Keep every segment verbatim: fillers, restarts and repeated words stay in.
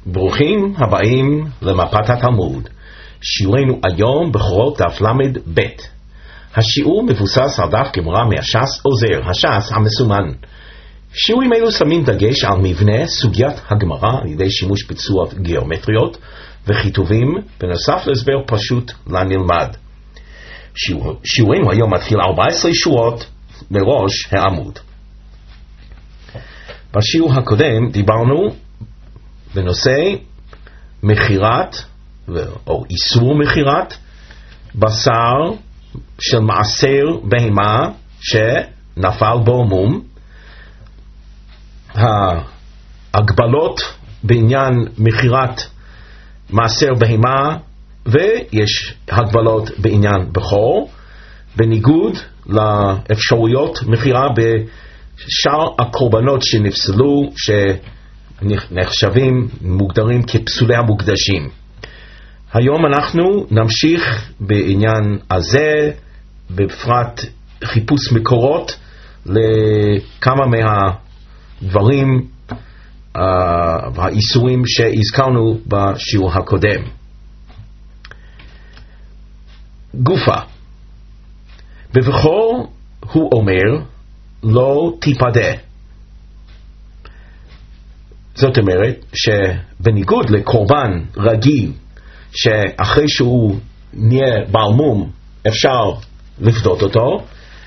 ברוכים הבאים למפת התלמוד. שיעורנו היום בכורות דף למד ב'. השיעור מבוסס על דף גמרא מהש"ס עוזר, הש"ס המסומן. שיעורים אלו שמים דגש על מבנה סוגיית הגמרא על ידי שימוש בצורות גיאומטריות וכיתובים, בנוסף להסבר פשוט לנלמד. שיעור, שיעורנו היום מתחיל ארבע עשרה שורות בראש העמוד. בשיעור הקודם דיברנו בנושא מחירת או איסור מחירת בשר של מעשר בהמה שנפל בו מום, ההגבלות בעניין מחירת מעשר בהמה, ויש הגבלות בעניין בכור, בניגוד לאפשרויות מחירה בשאר הקורבנות שנפסלו, שנחשבים, מוגדרים כפסולי המוקדשים. היום אנחנו נמשיך בעניין הזה, בפרט חיפוש מקורות לכמה מהדברים והאיסורים שהזכרנו בשיעור הקודם. גופה, בבכור הוא אומר לא תיפדה. זאת אומרת שבניגוד לקורבן רגיל שאחרי שהוא נהיה בעל מום אפשר לפדות אותו,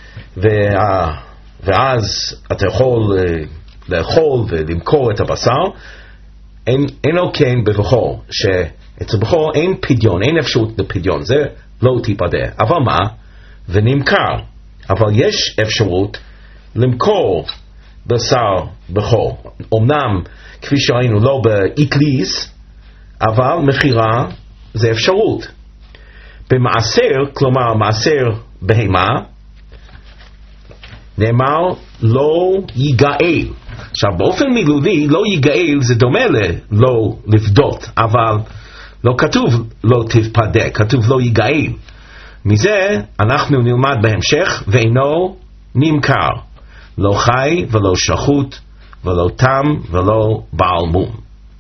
ואז אתה יכול לאכול ולמכור את הבשר, אין, אין לו כן בבכור, שאצל בכור אין פדיון, אין אפשרות לפדיון, זה לא תיפדה. אבל מה? ונמכר. אבל יש אפשרות למכור בשר בכור. אמנם כפי שראינו לא באיקליס, אבל מחירה זה אפשרות. במעשר, כלומר מעשר בהמה, נאמר לא ייגאל. עכשיו באופן מילולי לא ייגאל זה דומה ללא לפדות, אבל לא כתוב לא תפדה, כתוב לא ייגאל. מזה אנחנו נלמד בהמשך ואינו נמכר, לא חי ולא שחוט ולא תם ולא בעל מום.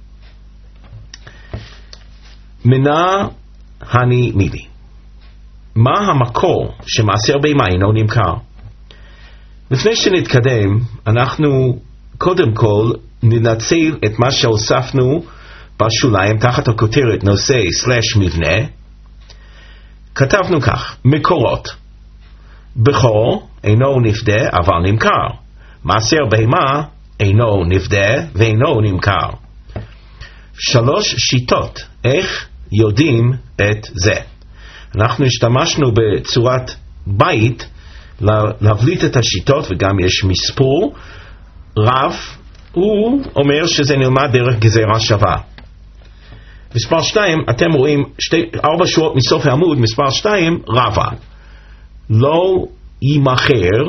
מנה הני מילי, מה המקור שמעשר בהמה אינו נמכר? לפני שנתקדם אנחנו קודם כל ננצל את מה שהוספנו בשוליים תחת הכותרת נושא סלש מבנה. כתבנו כך: מקורות, בכור אינו נפדה אבל נמכר, מעשר בהמה אינו נפדה ואינו נמכר. שלוש שיטות איך יודעים את זה. אנחנו השתמשנו בצורת בית להבליט את השיטות, וגם יש מספור. רב הוא אומר שזה נלמד דרך גזירה שווה. מספר שתיים, אתם רואים שתי, ארבע שורות מסוף העמוד, מספר שתיים, רבה לא יימכר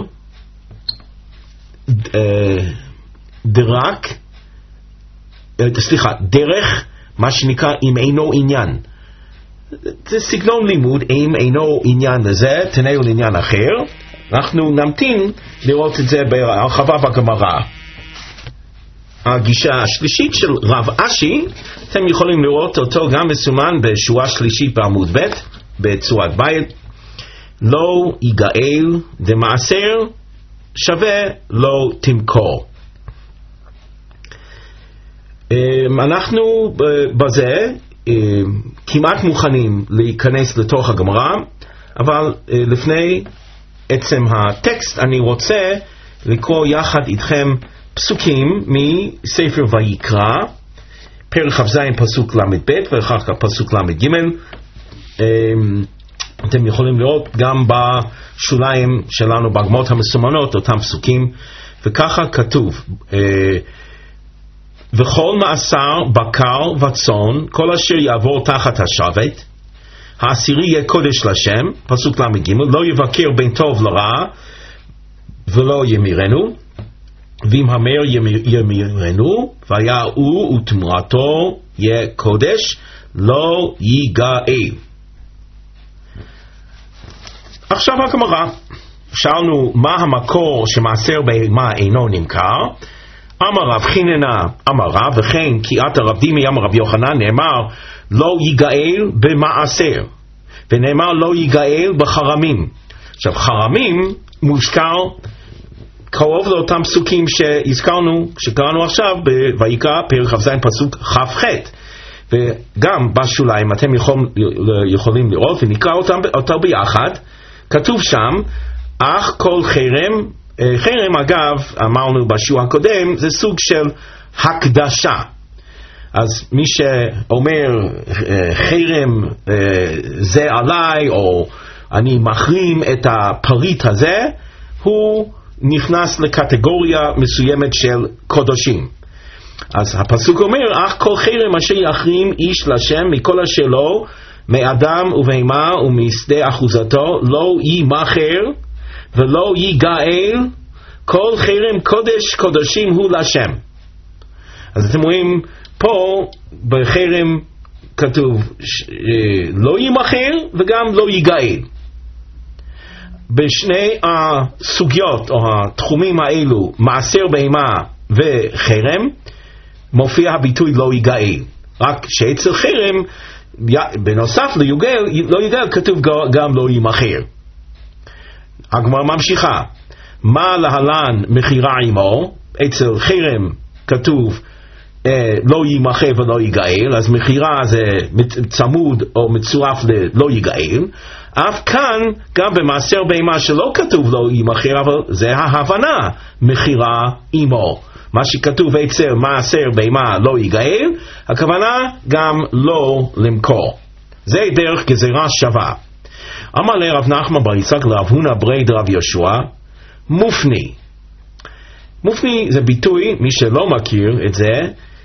דרק, סליחה, דרך מה שנקרא אם אינו עניין. זה סגנון לימוד, אם אינו עניין לזה תנאו לעניין אחר. אנחנו נמתין לראות את זה בהרחבה בגמרא. הגישה השלישית של רב אשי, אתם יכולים לראות אותו גם מסומן בשורה שלישית בעמוד ב' בצורת בית. לא ייגאל דמעשר שווה לא תמכור. אנחנו בזה כמעט מוכנים להיכנס לתוך הגמרא, אבל לפני עצם הטקסט אני רוצה לקרוא יחד איתכם פסוקים מספר ויקרא, פרק כ"ז פסוק למד ב' ואחר כך פסוק למד ג'. אתם יכולים לראות גם בשוליים שלנו בגמרות המסומנות אותם פסוקים, וככה כתוב: וכל מעשר בקר וצאן כל אשר יעבור תחת השבט העשירי יהיה קודש לשם. פסוק למד ג' לא יבקר בין טוב לרע ולא ימירנו, ואם המר ימירנו והיה הוא ותמורתו יהיה קודש לא ייגאל. עכשיו הגמרא, שאלנו מה המקור שמעשר בהמה אינו נמכר, אמר רב חיננה אמר רב, וכן קריאת הרב דימי אמר רב יוחנן, נאמר לא ייגאל במעשר, ונאמר לא ייגאל בחרמים. עכשיו חרמים מוזכר קרוב לאותם פסוקים שהזכרנו, שקראנו עכשיו בויקרא פרק כ"ז פסוק כ"ח, וגם בשוליים אתם יכול, יכולים לראות ונקרא אותם אותו ביחד. כתוב שם אך כל חרם, חרם אגב אמרנו בשיעור הקודם זה סוג של הקדשה, אז מי שאומר חרם זה עליי או אני מחרים את הפריט הזה, הוא נכנס לקטגוריה מסוימת של קודשים. אז הפסוק אומר אך כל חרם אשר יחרים איש לשם מכל אשר לו מאדם ובהמה ומשדה אחוזתו לא יימכר ולא ייגאל, כל חרם קודש קודשים הוא לשם. אז אתם רואים פה בחרם כתוב לא יימכר וגם לא ייגאל. בשני הסוגיות או התחומים האלו, מעשר בהמה וחרם, מופיע הביטוי לא ייגאל. רק שאצל חרם בנוסף ליוגל, לא ייגאל כתוב גם לא יימכר. הגמרא ממשיכה, מה להלן מחירה עמו? אצל חרם כתוב אה, לא יימכר ולא ייגאל, אז מחירה זה צמוד או מצורף ללא ייגאל. אף כאן גם במעשר בהמה שלא כתוב לא יימכר, אבל זה ההבנה מחירה עמו. מה שכתוב אצל מעשר בהמה לא ייגאל, הכוונה גם לא למכור. זה דרך גזירה שווה. אמר לרב נחמן בר יצחק לרב הונא ברי דרב יהושע, מופני. מופני זה ביטוי, מי שלא מכיר את זה,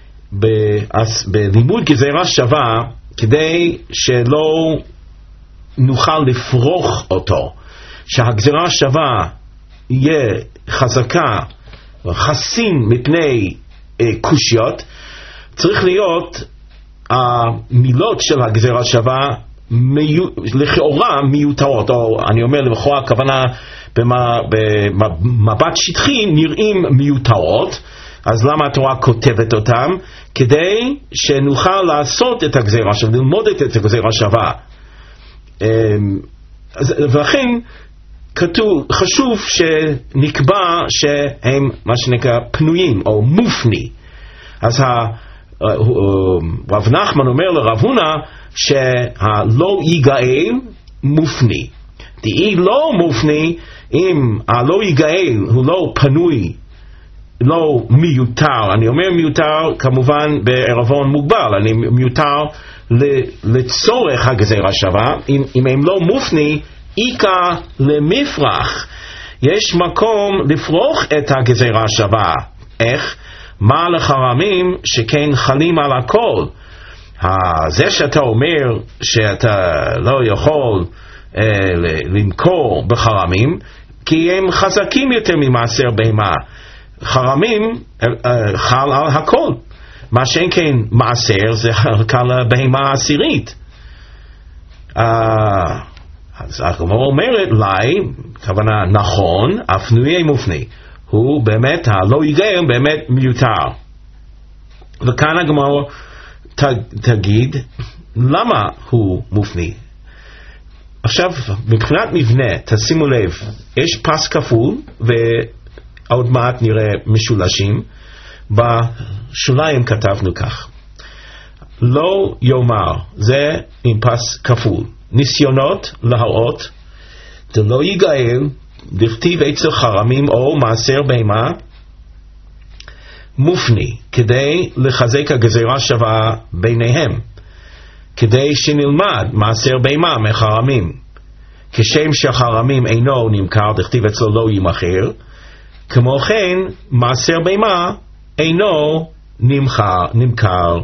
בלימוד גזירה שווה, כדי שלא נוכל לפרוך אותו, שהגזירה שווה יהיה חזקה, חסין מפני אה, קושיות, צריך להיות המילות של הגזירה שווה מיו, לכאורה מיותרות, או אני אומר לכאורה הכוונה במבט שטחי נראים מיותרות, אז למה התורה כותבת אותם? כדי שנוכל לעשות את הגזירה שווה, ללמוד את הגזירה שווה. ולכן כתוב, חשוב שנקבע שהם מה שנקרא פנויים או מופני. אז רב נחמן אומר לרב הונא שהלא ייגאל מופני. דאי לא מופני, אם הלא ייגאל הוא לא פנוי, לא מיותר, אני אומר מיותר כמובן בערבון מוגבל, אני מיותר לצורך הגזירה שווה, אם, אם הם לא מופני, איקה למפרח, יש מקום לפרוך את הגזירה שווה. איך? מה לחרמים שכן חלים על הכל. זה שאתה אומר שאתה לא יכול אה, למכור בחרמים, כי הם חזקים יותר ממעשר בהמה. חרמים אה, חל על הכל. מה שאין כן מעשר זה חל על בהמה העשירית. אה... אז הגמרא אומרת לי, כוונה נכון, אף נויה מופני, הוא באמת, הלא ייגאל באמת מיותר. וכאן הגמרא תגיד, למה הוא מופני? עכשיו, מבחינת מבנה, תשימו לב, יש פס כפול, ועוד מעט נראה משולשים, בשוליים כתבנו כך, לא יאמר, זה עם פס כפול. ניסיונות להראות דלא ייגאל, דכתיב אצל חרמים או מעשר בהמה מופני, כדי לחזק הגזירה שווה ביניהם, כדי שנלמד מעשר בהמה מחרמים, כשם שחרמים אינו נמכר, דכתיב אצלו לא יימכר, כמו כן מעשר בהמה אינו נמכר, נמכר.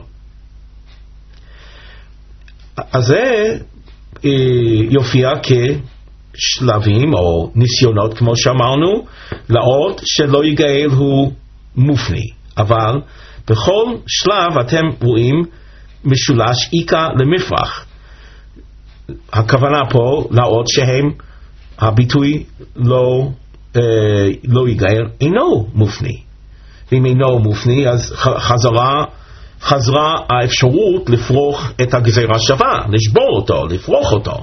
אז זה יופיע כשלבים או ניסיונות, כמו שאמרנו, לאות שלא ייגאל הוא מופני. אבל בכל שלב אתם רואים משולש איקה למפרח. הכוונה פה לאות שהם הביטוי לא, אה, לא ייגאל אינו מופני. ואם אינו מופנה, אז חזרה, חזרה האפשרות לפרוח את הגזירה שווה, לשבור אותו, לפרוח אותו.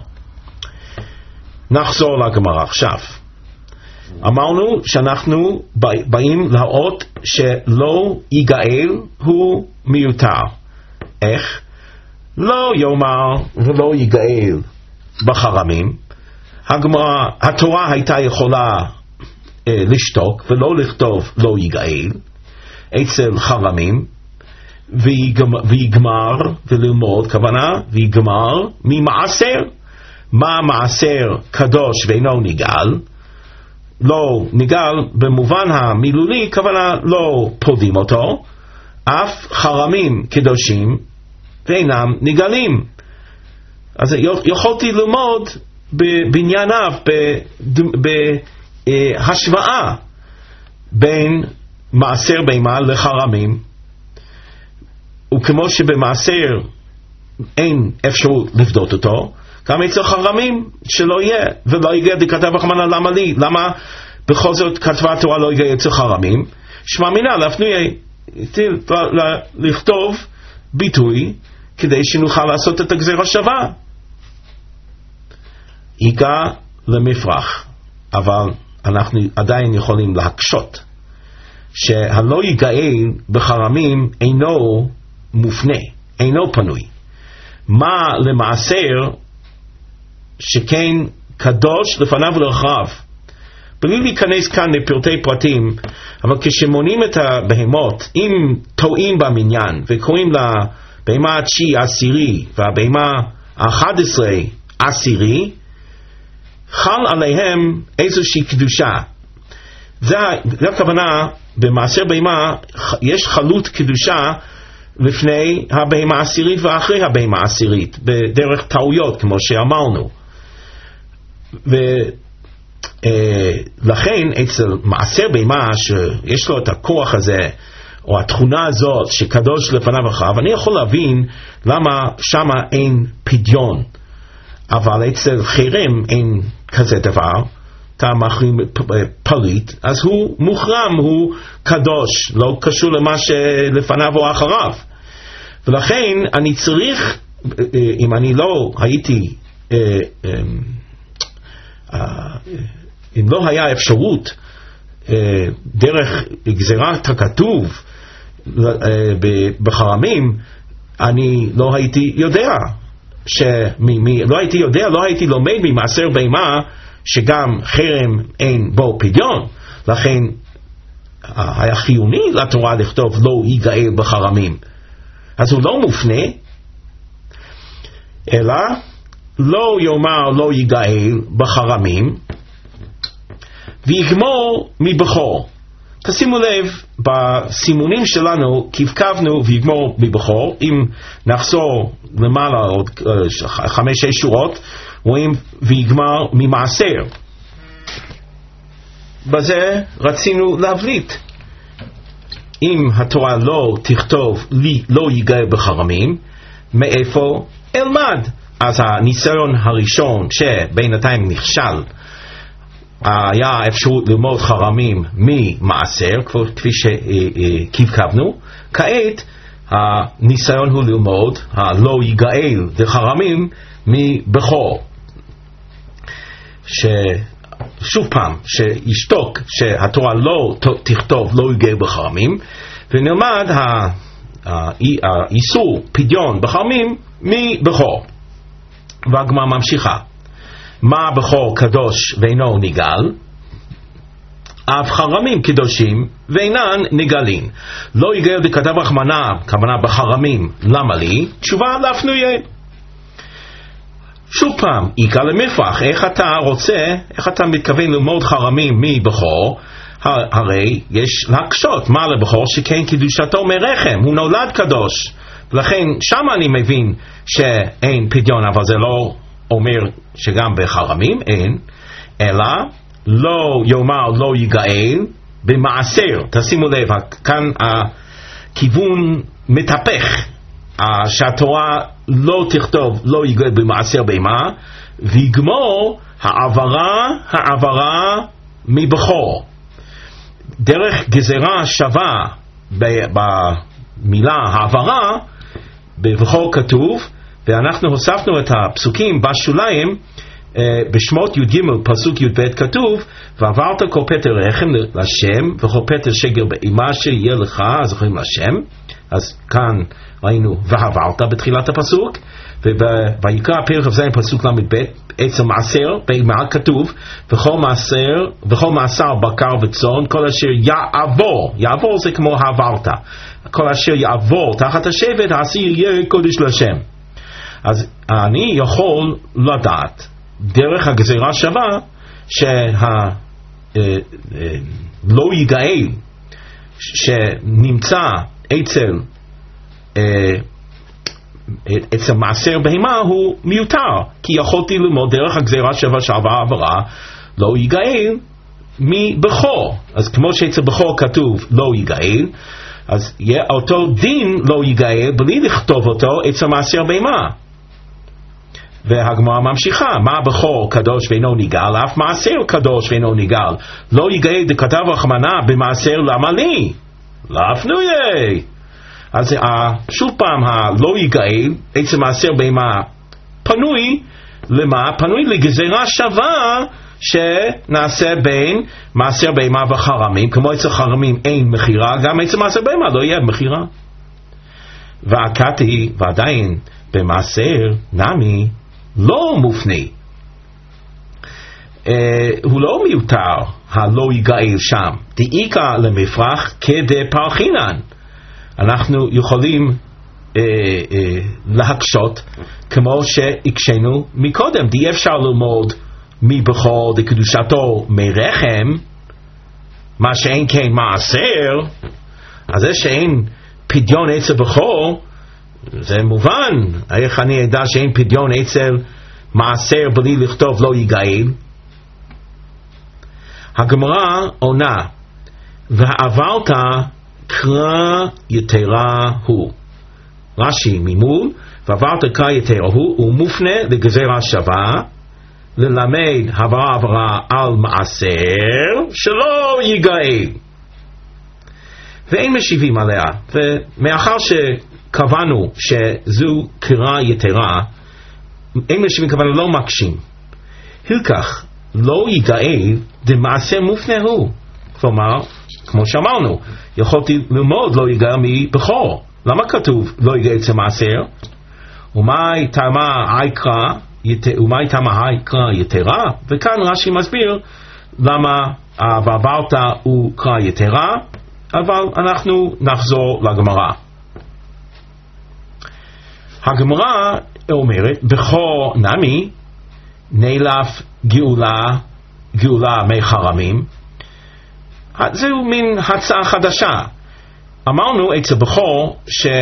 נחזור לגמרא עכשיו. אמרנו שאנחנו באים להראות שלא יגאל הוא מיותר. איך? לא יאמר ולא יגאל בחרמים. הגמרא, התורה הייתה יכולה אה, לשתוק ולא לכתוב לא יגאל אצל חרמים, ויגמר, ויגמר וללמוד, כוונה ויגמר ממעשר. מה מעשר קדוש ואינו נגאל? לא נגאל במובן המילולי, כוונה לא פודים אותו, אף חרמים קדושים ואינם נגאלים. אז יכולתי ללמוד בענייניו בהשוואה בין מעשר בהמה לחרמים, וכמו שבמעשר אין אפשרות לפדות אותו, גם אצל חרמים שלא יהיה, ולא יגיע דכתב רחמנא למה לי? למה בכל זאת כתבה התורה לא יגיע אצל חרמים? שמע מינה להפנוי לכתוב ביטוי כדי שנוכל לעשות את הגזירה שווה. ייגע למפרח, אבל אנחנו עדיין יכולים להקשות שהלא יגאל בחרמים אינו מופנה, אינו פנוי. מה למעשר שכן קדוש לפניו ולאחריו? בלי להיכנס כאן לפרטי פרטים, אבל כשמונים את הבהמות, אם טועים במניין וקוראים לבהמה התשיעי עשירי והבהמה האחד עשרה עשירי, חל עליהם איזושהי קדושה. זה, זה הכוונה, במעשר בהמה יש חלות קדושה לפני הבהמה העשירית ואחרי הבהמה העשירית, בדרך טעויות כמו שאמרנו. ולכן אצל מעשר בהמה שיש לו את הכוח הזה, או התכונה הזאת שקדוש לפניו ואחריו, אני יכול להבין למה שמה אין פדיון, אבל אצל חרם אין כזה דבר. אתה מחרים פליט, אז הוא מוחרם, הוא קדוש, לא קשור למה שלפניו או אחריו. ולכן אני צריך, אם אני לא הייתי, אם לא היה אפשרות דרך גזירת הכתוב בחרמים, אני לא הייתי יודע, לא הייתי יודע, לא הייתי לומד ממעשר בהמה שגם חרם אין בו פדיון. לכן היה חיוני לתורה לכתוב לא יגאל בחרמים. אז הוא לא מופנה, אלא לא יאמר לא יגאל בחרמים ויגמור מבכור. תשימו לב, בסימונים שלנו כבקבנו ויגמור מבכור. אם נחזור למעלה עוד חמש שש שורות, רואים ויגמר ממעשר. בזה רצינו להבליט. אם התורה לא תכתוב לי לא יגאל בחרמים, מאיפה אלמד? אז הניסיון הראשון שבינתיים נכשל, היה אפשרות ללמוד חרמים ממעשר, כפי שכבקבנו. כעת הניסיון הוא ללמוד הלא יגאל בחרמים מבכור. ששוב פעם, שישתוק שהתורה לא תכתוב לא יגאל בחרמים, ונלמד האיסור פדיון בחרמים מבכור. והגמרא ממשיכה. מה בכור קדוש ואינו נגאל? אף חרמים קדושים ואינן נגאלין. לא יגאל דכתב רחמנא, כוונה בחרמים, למה לי? תשובה להפנויה. שוב פעם, ייגע למפרח. איך אתה רוצה, איך אתה מתכוון ללמוד חרמים מבכור? הרי יש להקשות. מה לבכור? שכן קדושתו מרחם, הוא נולד קדוש. לכן שם אני מבין שאין פדיון, אבל זה לא אומר שגם בחרמים אין, אלא לא יאמר לא יגאל במעשר. תשימו לב, כאן הכיוון מתהפך, שהתורה לא תכתוב לא יגאל במעשר בהמה, ויגמור העברה העברה מבכור. דרך גזרה שווה במילה העברה, בבכור כתוב, ואנחנו הוספנו את הפסוקים בשוליים, בשמות י' ג' פסוק י' ב' כתוב, ועברת כל פטר רחם לשם וכל פטר שגר באימה שיהיה לך, אז יכולים לשם. אז כאן ראינו ועברת בתחילת הפסוק, ויקרא פרק כ"ז פסוק ל"ב, עצם מעשר באימה כתוב, וכל מעשר וכל מעשר בקר וצאן, כל אשר יעבור, יעבור זה כמו העברת, כל אשר יעבור תחת השבט העשיר יהיה קודש לשם. אז אני יכול לדעת דרך הגזירה שווה שה לא יגאל שנמצא אצל אצל מעשר בהמה הוא מיותר, כי יכולתי ללמוד דרך הגזירה שווה שעבר עברה לא יגאל מבכור. אז כמו שאצל בכור כתוב לא יגאל, אז יהיה אותו דין לא יגאל בלי לכתוב אותו אצל מעשר בהמה. והגמרא ממשיכה, מה בכור קדוש ואינו ניגל, אף מעשר קדוש ואינו ניגל. לא יגאל דכתב רחמנא במעשר למה לי? לאפנויה. אז שוב פעם הלא יגאל אצל מעשר בהמה פנוי למה? פנוי לגזירה שווה שנעשה בין מעשר בהמה וחרמים. כמו אצל חרמים אין מחירה, גם אצל מעשר בהמה לא יהיה מחירה. והקטי ועדיין במעשר נמי לא מופני, אה, הוא לא מיותר הלא יגאל שם, דאיקה למפרח כדי פרחינן. אנחנו יכולים אה, אה, להקשות כמו שהקשנו מקודם, די אפשר ללמוד מבכור דקדושתו מרחם, מה שאין כן מעשר. אז זה שאין פדיון אצל בכור זה מובן, איך אני אדע שאין פדיון אצל מעשר בלי לכתוב לא יגאל? הגמרא עונה, ועברת קרא יתרה הוא. רש"י ממול, ועברת קרא יתרה הוא, הוא מופנה לגזירה שווה ללמד הברה עברה על מעשר שלא יגאל, ואין משיבים עליה. ומאחר שקבענו שזו קרא יתרה, אין משיבים, כוונה לא מקשים. הלקח לא יגאל דמעשר מופנה הוא, כלומר כמו שאמרנו, יכולתי ללמוד לא יגאל מבכור. למה כתוב לא יגאל אצל מעשר? ומאי טעמה העיקרא ומאי טעמה העיקרא יתרה? וכאן רש"י מסביר למה ועברת הוא קרא יתרה, אבל אנחנו נחזור לגמרא. הגמרא אומרת בכור נמי נאלף גאולה גאולה מחרמים. זהו מין הצעה חדשה. אמרנו אצל בכור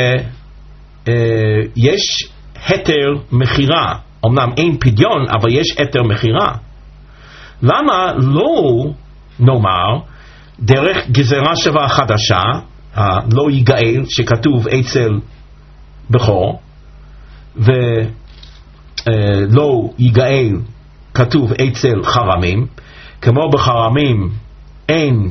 שיש היתר מחירה, אמנם אין פדיון אבל יש היתר מחירה. למה לא נאמר דרך גזירה שווה חדשה, לא יגאל שכתוב אצל בכור, ולא יגאל כתוב אצל חרמים, כמו בחרמים אין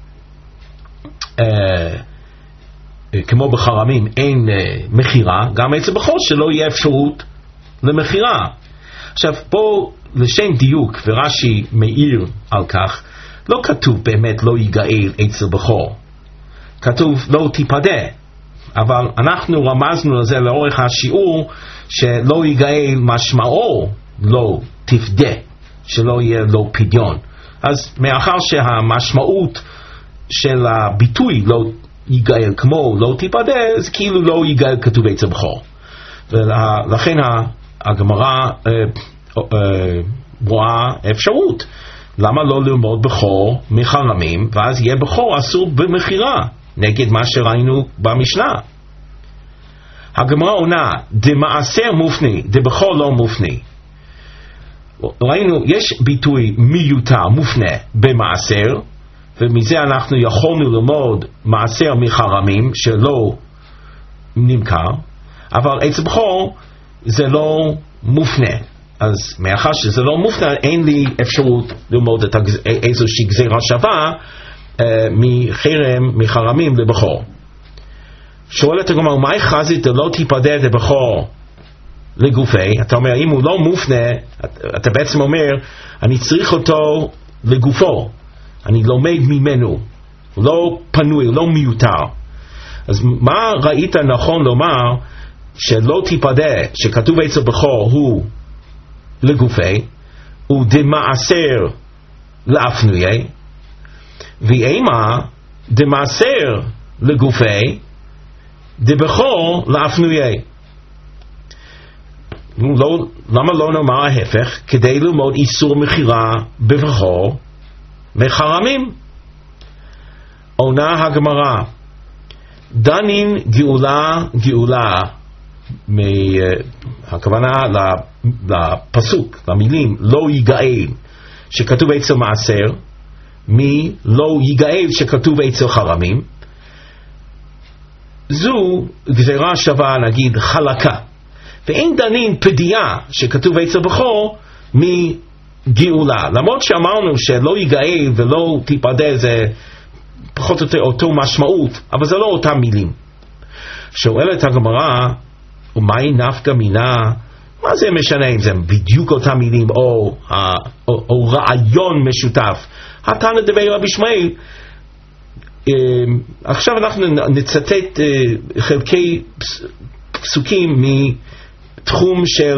אה, כמו בחרמים אין אה, מחירה, גם אצל בכור שלא יהיה אפשרות למחירה. עכשיו פה לשם דיוק, ורש"י מאיר על כך, לא כתוב באמת לא יגאל אצל בכור, כתוב לא תיפדה, אבל אנחנו רמזנו לזה לאורך השיעור שלא יגאל משמעו לא תפדה, שלא יהיה לו פדיון. אז מאחר שהמשמעות של הביטוי לא יגאל כמו לא תיפדה, אז כאילו לא יגאל כתוב אצל בכור. ולכן הגמרא אה, אה, רואה אפשרות, למה לא ללמוד בכור מחרמים, ואז יהיה בכור אסור במחירה, נגד מה שראינו במשנה. הגמרא עונה, דמעשר מופני, דבכור לא מופני. ראינו, יש ביטוי מיותר מופנה במעשר, ומזה אנחנו יכולנו ללמוד מעשר מחרמים שלא נמכר, אבל אצל בכור זה לא מופנה. אז מאחר שזה לא מופנה, אין לי אפשרות ללמוד את הגז... איזושהי גזירה שווה מחרם, מחרמים לבכור. שואלת הגמרא, מה חזית לא תיפדה לבכור לגופי? אתה אומר, אם הוא לא מופנה, אתה בעצם אומר, אני צריך אותו לגופו, אני לומד ממנו, הוא לא פנוי, הוא לא מיותר. אז מה ראית נכון לומר שלא תיפדה, שכתוב אצל בכור הוא לגופי, הוא דמעשר לאפנויי, ואימה דמעשר לגופי, דבכור לאפנויי. לא, למה לא נאמר ההפך? כדי ללמוד איסור מחירה בבכור מחרמים. עונה הגמרא, דנין גאולה גאולה, הכוונה לפסוק, למילים לא ייגאל שכתוב אצל מעשר, מי לא ייגאל שכתוב אצל חרמים. זו גזירה שווה, נגיד חלקה, ואין דנין פדיעה שכתוב אצל בכור מגאולה. למרות שאמרנו שלא ייגאל ולא תיפדה זה פחות או יותר אותו משמעות, אבל זה לא אותם מילים. שואלת הגמרא, ומהי נפקא מינה? מה זה משנה אם זה בדיוק אותם מילים או, או, או רעיון משותף? התנא דבי רבי ישמעאל. עכשיו אנחנו נצטט חלקי פסוקים מתחום של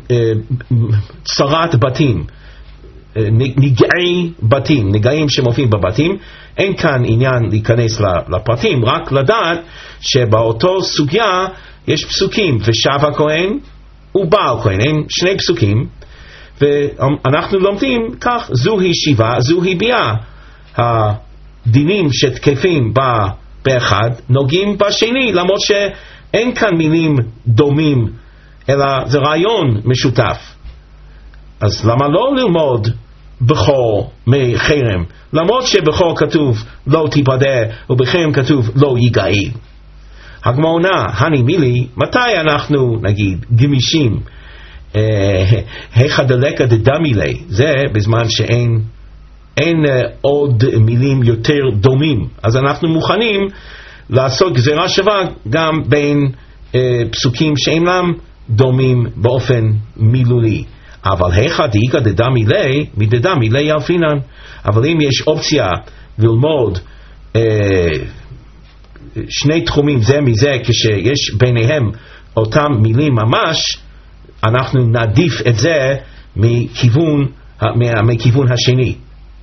צרת בתים, נגעי בתים, נגעים שמופיעים בבתים. אין כאן עניין להיכנס לפרטים, רק לדעת שבאותו סוגיה יש פסוקים, ושב הכהן ובעל כהן, אין שני פסוקים, ואנחנו לומדים כך, זוהי שיבה, זוהי ביאה. הדינים שתקפים בה באחד נוגעים בשני, למרות שאין כאן מילים דומים, אלא זה רעיון משותף. אז למה לא ללמוד בכור מחרם, למרות שבכור כתוב לא תיפדה ובחרם כתוב לא ייגאל? הגמרא עונה, הני מילי, מתי אנחנו נגיד גמישים? היכא דלקא דדמילי, זה בזמן שאין אין עוד מילים יותר דומים, אז אנחנו מוכנים לעשות גזירה שווה גם בין פסוקים שאינם דומים באופן מילולי. אבל היכא דאיכא דדמילי מדדמילי ירפינן. אבל אם יש אופציה ללמוד אה, שני תחומים זה מזה כשיש ביניהם אותם מילים ממש, אנחנו נעדיף את זה מכיוון, מכיוון השני.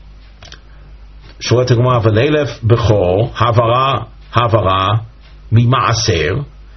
שואלת הגמרא, ולאלף בכור העברה העברה ממעשר.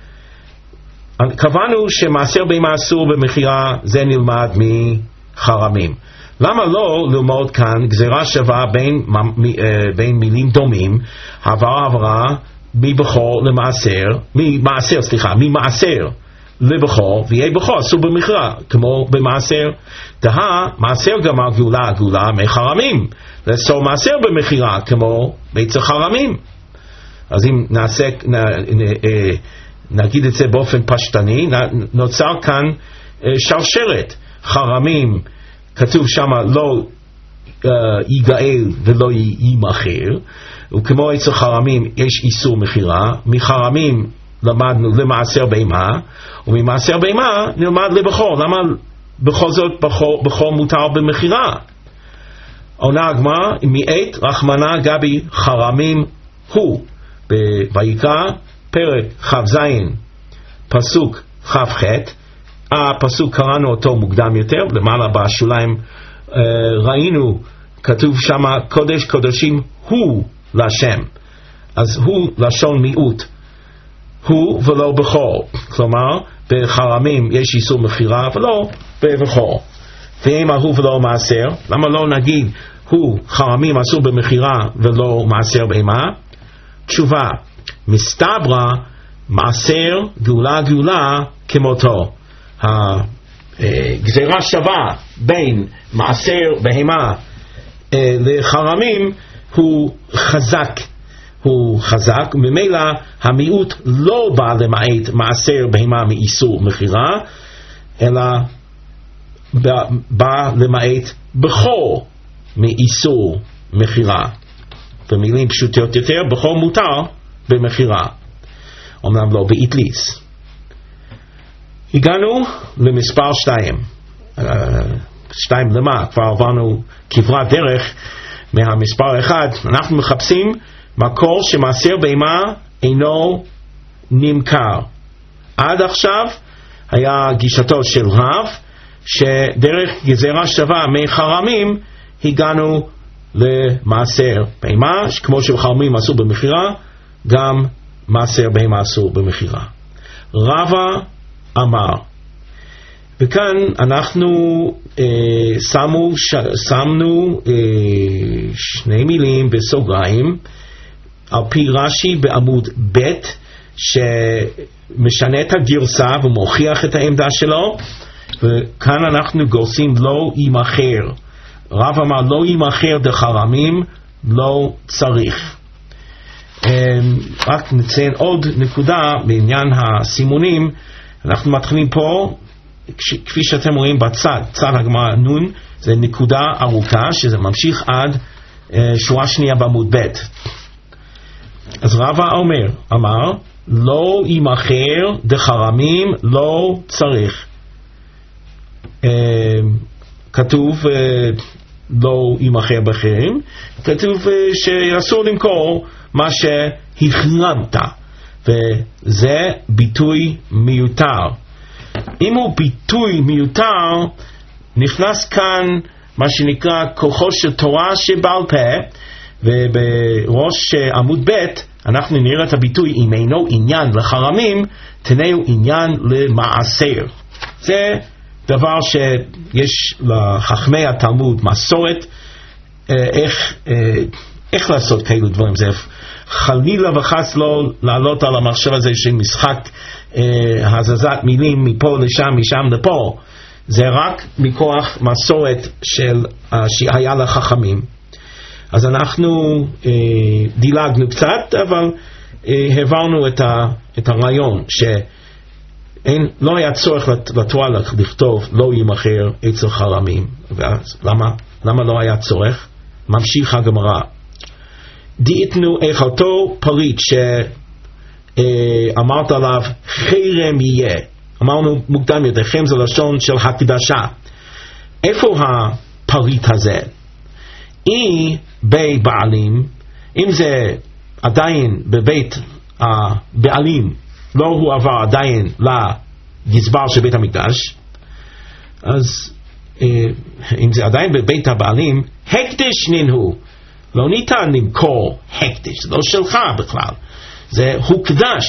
קבענו שמעשר בהמה אסור במכירה, זה נלמד מחרמים. למה לא ללמוד כאן גזירה שווה בין, בין מילים דומים, העברה העברה מבכור למעשר, ממעשר, סליחה, ממעשר לבכור, ויהיה בכור אסור במכירה, כמו במעשר. דהה, מעשר גמר גאולה גאולה מחרמים, לאסור מעשר במכירה, כמו אצל חרמים. אז אם נעשה, נ, נ, נ, נגיד את זה באופן פשטני, נוצר כאן שרשרת. חרמים כתוב שם לא uh, ייגאל ולא יימכר, וכמו אצל חרמים יש איסור מכירה. מחרמים למדנו למעשר בהמה, וממעשר בהמה נלמד לבכור. למה בכל זאת בכור, בכור מותר במכירה? עונה הגמרא, מעת רחמנא גבי חרמים הוא. ויקרא פרק כ"ז פסוק כ"ח, הפסוק קראנו אותו מוקדם יותר, למעלה בשוליים ראינו כתוב שם קודש קודשים הוא לשם, אז הוא לשון מיעוט, הוא ולא בכור, כלומר בחרמים יש איסור מכירה ולא בבכור. ואם הוא ולא מעשר, למה לא נגיד הוא חרמים אסור במכירה ולא מעשר בהמה? תשובה, מסתברא מעשר גאולה גאולה כמותו. הגזירה שווה בין מעשר בהמה לחרמים הוא חזק, הוא חזק, ממילא המיעוט לא בא למעט מעשר בהמה מאיסור מכירה, אלא בא למעט בכור מאיסור מכירה. במילים פשוטות יותר, בכור מותר במחירה, אומנם לא באטליס. הגענו למספר שתיים. שתיים למה? כבר עברנו כברת דרך מהמספר אחד. אנחנו מחפשים מקור שמעשר בהמה אינו נמכר. עד עכשיו היה גישתו של רב, שדרך גזירה שווה מחרמים הגענו למעשר בהמה, כמו שחרמים אסור במחירה, גם מעשר בהמה אסור במחירה. רבא אמר, וכאן אנחנו אה, שמו, ש, שמנו אה, שני מילים בסוגריים, על פי רש"י בעמוד ב' שמשנה את הגרסה ומוכיח את העמדה שלו, וכאן אנחנו גורסים לא יימכר. רב אמר לא יימכר דחרמים, לא צריך. רק נציין עוד נקודה בעניין הסימונים. אנחנו מתחילים פה, כפי שאתם רואים בצד, צד הגמרא נון, זה נקודה ארוכה שזה ממשיך עד שורה שנייה בעמוד ב'. אז רבא אומר, אמר, לא יימכר דחרמים, לא צריך. כתוב לא יימכר בחרם, כתוב שאסור למכור מה שהחרמת, וזה ביטוי מיותר. אם הוא ביטוי מיותר, נכנס כאן מה שנקרא כוחו של תורה שבעל פה, ובראש עמוד ב' אנחנו נראה את הביטוי אם אינו עניין לחרמים, תנאו עניין למעשר. זה דבר שיש לחכמי התלמוד מסורת, איך, איך לעשות כאלו דברים. זה חלילה וחס לא לעלות על המחשב הזה של משחק הזזת מילים מפה לשם, משם לפה. זה רק מכוח מסורת של שהיה לחכמים. אז אנחנו אה, דילגנו קצת, אבל אה, הבנו את, ה, את הרעיון שאין, לא היה צורך לתורה לכתוב לא יימכר אצל חרמים. ואז למה, למה לא היה צורך? ממשיך הגמרא. דאיתנו איך אותו פריט שאמרת אה, עליו חרם יהיה. אמרנו מוקדם יותר, חרם זה לשון של הקדשה. איפה הפריט הזה? אי בי בעלים, אם זה עדיין בבית הבעלים, לא הוא עבר עדיין לגזבר של בית המקדש, אז אם זה עדיין בבית הבעלים, הקדש נינהו, לא ניתן למכור הקדש, זה לא שלך בכלל, זה הוקדש.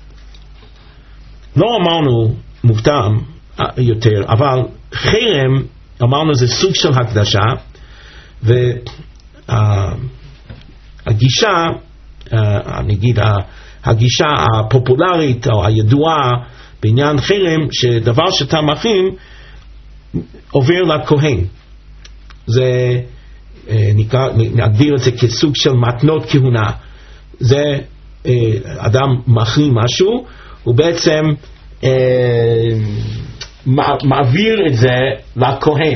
לא אמרנו מוקדם יותר, אבל חרם אמרנו זה סוג של הקדשה, והגישה, נגיד הגישה הפופולרית או הידועה בעניין חרם, שדבר שאתה מכין עובר לכהן. זה נקרא, נגדיר את זה כסוג של מתנות כהונה. זה אדם מכין משהו, הוא בעצם מעביר את זה לכהן.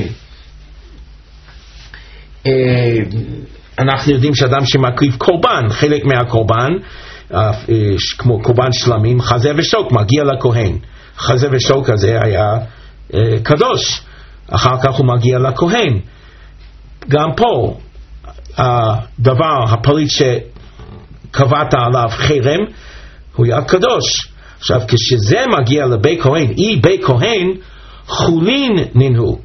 אנחנו יודעים שאדם שמקריב קורבן, חלק מהקורבן, כמו קורבן שלמים, חזה ושוק, מגיע לכהן. חזה ושוק הזה היה קדוש, אחר כך הוא מגיע לכהן. גם פה הדבר, הפריט שקבעת עליו חרם, הוא היה קדוש. עכשיו כשזה מגיע לבי כהן, אי בי כהן, חולין נינהו.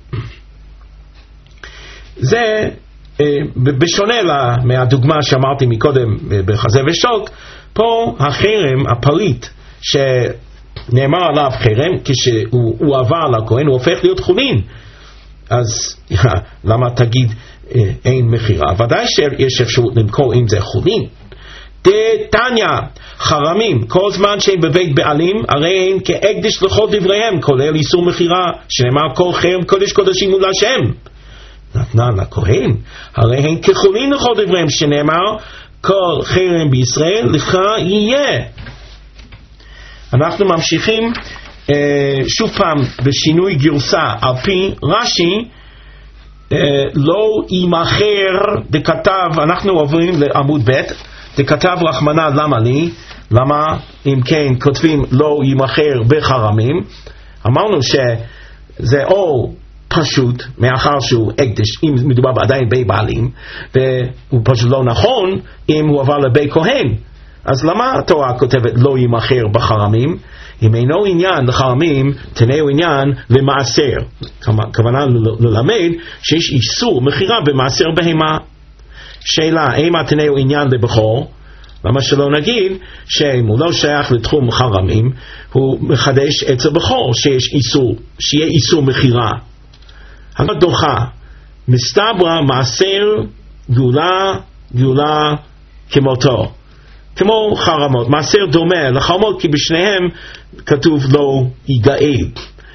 זה בשונה מהדוגמה שאמרתי מקודם בחזה ושוק, פה החרם, הפריט שנאמר עליו חרם, כשהוא עבר לכהן הוא הופך להיות חולין. אז למה תגיד אין מחירה? ודאי שיש אפשרות למכור אם זה חולין. תניא, חרמים, כל זמן שהם בבית בעלים, הרי הם כהקדש לכל דבריהם, כולל איסור מחירה, שנאמר כל חרם קודש קודשים הוא להשם. נתנה לכהן, הרי הם כחולין לכל דבריהם, שנאמר כל חרם בישראל לך יהיה. אנחנו ממשיכים אה, שוב פעם בשינוי גרסה על פי רש"י. לא יימכר, דכתב, אנחנו עוברים לעמוד ב', דכתב רחמנא למה לי, למה אם כן כותבים לא יימכר בחרמים. אמרנו שזה או פשוט מאחר שהוא הקדש, אם מדובר עדיין בי בעלים, והוא פשוט לא נכון אם הוא עבר לבי כהן. אז למה התורה כותבת לא יימכר בחרמים? אם אינו עניין לחרמים, תנאו עניין למעשר. כוונה ללמד שיש איסור מחירה במעשר בהמה. שאלה, אם תנאו עניין לבכור, למה שלא נגיד שאם הוא לא שייך לתחום חרמים, הוא מחדש אצל בכור שיש איסור, שיהיה איסור מחירה. הדוחה, מסתברא מעשר גאולה, גאולה כמותו. כמו חרמות, מעשר דומה לחרמות כי בשניהם כתוב לא ייגאל,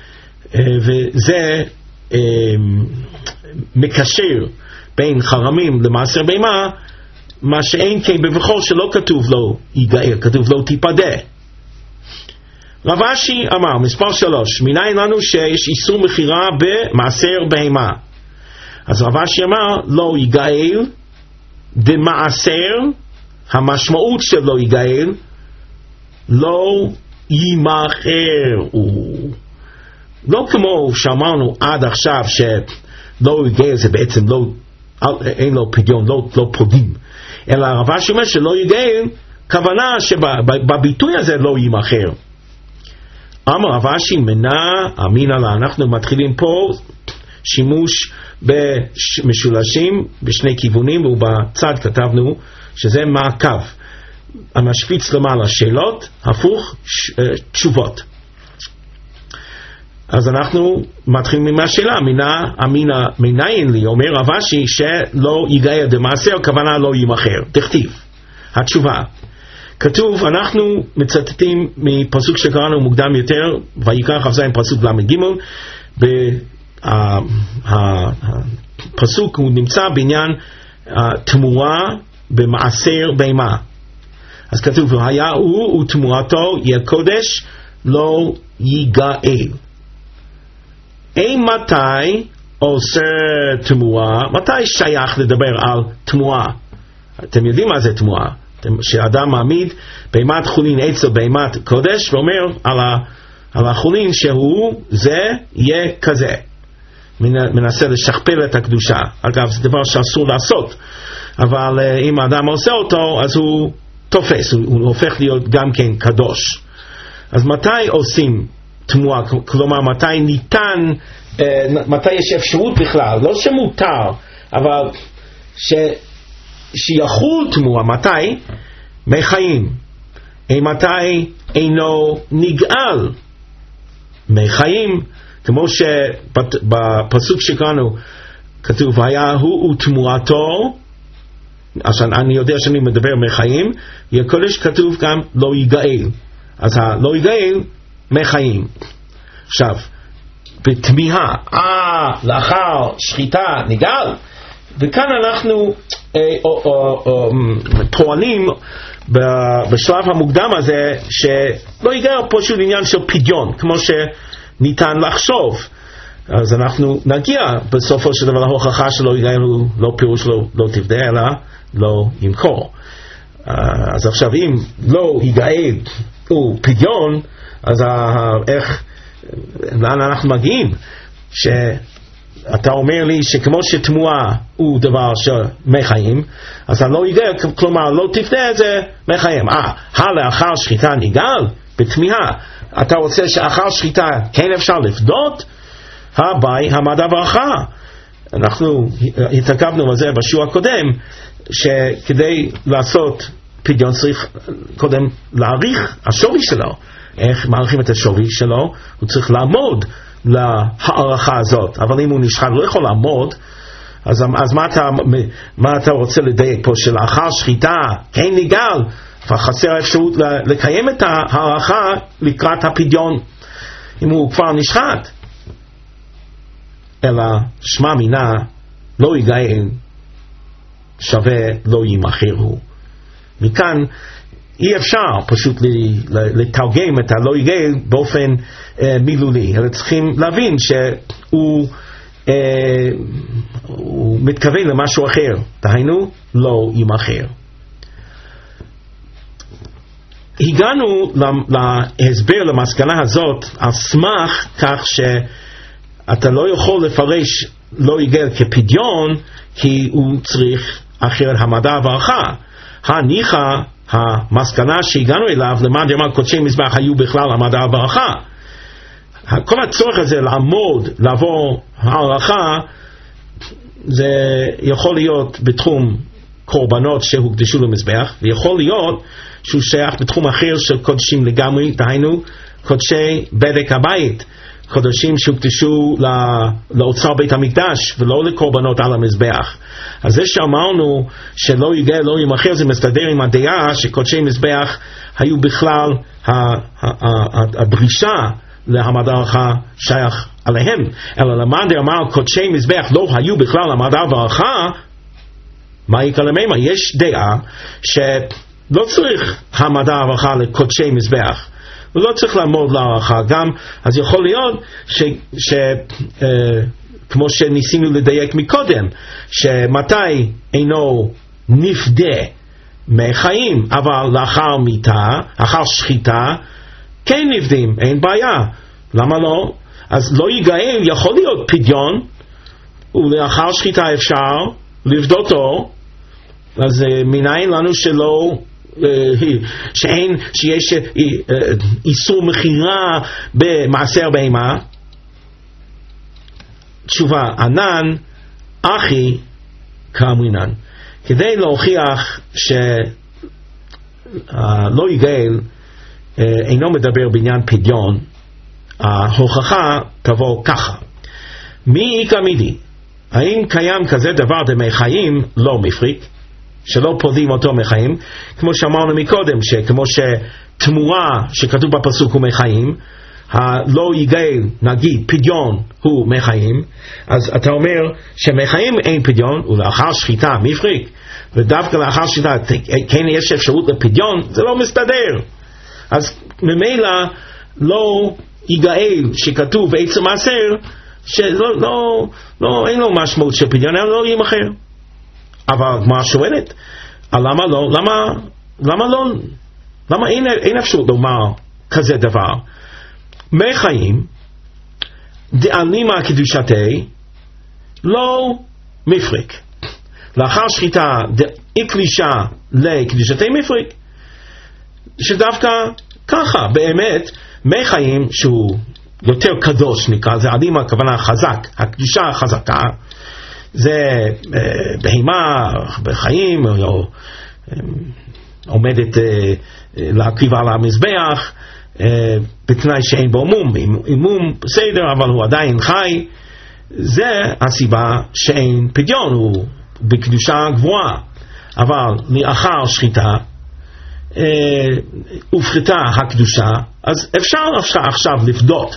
וזה מקשר בין חרמים למעשר בהמה, מה שאין כן בבכור שלא כתוב לא ייגאל, כתוב לא תיפדה. רב אשי אמר מספר שלוש, מניין לנו שיש איסור מחירה במעשר בהמה? אז רב אשי אמר לא ייגאל במעשר, המשמעות של לא ייגאל לא יימכר. הוא לא כמו שאמרנו עד עכשיו שלא ייגאל זה בעצם לא, אין לו פדיון, לא, לא פודים, אלא רב אשי אומר שלא ייגאל כוונה שבביטוי הזה לא יימכר. אמר רב אשי מנה אמינא לה, אנחנו מתחילים פה שימוש במשולשים בשני כיוונים, ובצד כתבנו שזה מעקב, המשפיץ למעלה שאלות, הפוך תשובות. אז אנחנו מתחילים מהשאלה, מינה אמינה מניין לי, אומר רב אשי שלא ייגאל דמעשר, הכוונה לא יימכר. תכתיב התשובה, כתוב, אנחנו מצטטים מפסוק שקראנו מוקדם יותר, ויקרא כ"ז פסוק למ"ג, הפסוק הוא נמצא בעניין תמורה במעשר בהמה. אז כתוב, היה הוא ותמורתו יהיה קודש לא ייגאל. אין מתי עושה תמורה, מתי שייך לדבר על תמורה? אתם יודעים מה זה תמורה? שאדם מעמיד בהמת חולין אצל בהמת קודש ואומר על, ה, על החולין שהוא זה יהיה כזה, מנסה לשכפל את הקדושה. אגב זה דבר שאסור לעשות, אבל אם האדם עושה אותו אז הוא תופס, הוא, הוא הופך להיות גם כן קדוש. אז מתי עושים תמורה? כלומר מתי ניתן, מתי יש אפשרות בכלל, לא שמותר אבל ש... שיחול תמורה, מתי? מחיים. מתי אינו נגאל? מחיים, כמו שבפסוק שקראנו כתוב היה הוא ותמורתו, אז אני יודע שאני מדבר מחיים, יקודש כתוב גם לא ייגאל, אז הלא ייגאל מחיים. עכשיו בתמיהה, אה לאחר שחיטה נגאל, וכאן אנחנו אה, או, או, או, פועלים בשלב המוקדם הזה שלא ייגאל פשוט עניין של פדיון, כמו שניתן לחשוב. אז אנחנו נגיע בסופו של דבר להוכחה שלא ייגאל הוא לא פירוש לא, לא תפדה אלא לא ימכור. אז עכשיו אם לא ייגאל הוא פדיון, אז איך, לאן אנחנו מגיעים? ש... אתה אומר לי שכמו שתמורה הוא דבר שמחיים, אז אני לא ייגאל, כלומר לא תפנה את זה מחיים. אה, לאחר שחיטה נגאל? בתמיהה. אתה רוצה שאחר שחיטה כן אפשר לפדות? הבאי המדע ברכה. אנחנו התעכבנו על זה בשיעור הקודם, שכדי לעשות פדיון צריך קודם להעריך השווי שלו. איך מעריכים את השווי שלו? הוא צריך לעמוד להערכה הזאת, אבל אם הוא נשחט לא יכול לעמוד, אז, אז מה, אתה, מה אתה רוצה לדייק פה? שלאחר שחיטה כן נגאל, וחסר האפשרות לקיים את ההערכה לקראת הפדיון אם הוא כבר נשחט. אלא שמע מינה לא ייגאל שווה לא יימכר הוא. מכאן אי אפשר פשוט לתרגם את הלא ייגאל באופן אה, מילולי, אלא צריכים להבין שהוא אה, הוא מתכוון למשהו אחר, דהיינו לא יימכר. הגענו להסבר למסקנה הזאת על סמך כך שאתה לא יכול לפרש לא יגאל כפדיון, כי הוא צריך אחרת המדע והברכה. הניחא המסקנה שהגענו אליו למען דאמר קודשי מזבח היו בכלל המדע והברכה. כל הצורך הזה לעמוד, לעבור הערכה, זה יכול להיות בתחום קורבנות שהוקדשו למזבח, ויכול להיות שהוא שייך בתחום אחר של קודשים לגמרי, דהיינו קודשי בדק הבית, קודשים שהוקדשו לאוצר בית המקדש ולא לקורבנות על המזבח. אז זה שאמרנו שלא יגאל לא יימכר, זה מסתדר עם הדעה שקודשי מזבח היו בכלל הדרישה להמדה והברכה שייך עליהם. אלא למען דאמר קודשי מזבח לא היו בכלל המדה והברכה, מה יקרה למימה? יש דעה שלא צריך המדה והברכה לקודשי מזבח, ולא צריך לעמוד להערכה גם. אז יכול להיות ש, ש, אה, כמו שניסינו לדייק מקודם, שמתי אינו נפדה מחיים, אבל לאחר מיתה, אחר שחיטה, כן נפדים, אין בעיה. למה לא? אז לא ייגאל יכול להיות פדיון, ולאחר שחיטה אפשר לפדותו. אז מניין לנו שלא, שאין, שיש איסור מחירה במעשר בהמה? תשובה, ענן אחי כאמרינן. כדי להוכיח שלא יגאל אינו מדבר בעניין פדיון, ההוכחה תבוא ככה: מי איכא מידי, האם קיים כזה דבר דמי חיים לא מפריק, שלא פודים אותו מחיים, כמו שאמרנו מקודם, שכמו שתמורה שכתוב בפסוק הוא מחיים, הלא יגאל נגיד פדיון הוא מחיים, אז אתה אומר שמחיים אין פדיון, ולאחר שחיטה מפריק, ודווקא לאחר שחיטה כן יש אפשרות לפדיון, זה לא מסתדר. אז ממילא לא יגאל שכתוב בעצם מעשר, שלא לא, לא, אין לו משמעות של פדיון, לא יימכר. אבל מה שואלת? למה לא? למה, למה לא? למה אין, אין אפשרות לומר כזה דבר? מי חיים דאלימה קדושתי לא מפריק, לאחר שחיטה דאקלישה לקדושתי מפריק. שדווקא ככה באמת מי חיים שהוא יותר קדוש, נקרא זה אלימה, הכוונה חזק, הקדושה החזקה, זה בהמה בחיים או עומדת להקריב על המזבח בתנאי שאין בו מום, עם מום בסדר אבל הוא עדיין חי. זה הסיבה שאין פדיון, הוא בקדושה גבוהה. אבל לאחר שחיטה הופחתה הקדושה, אז אפשר עכשיו לפדות.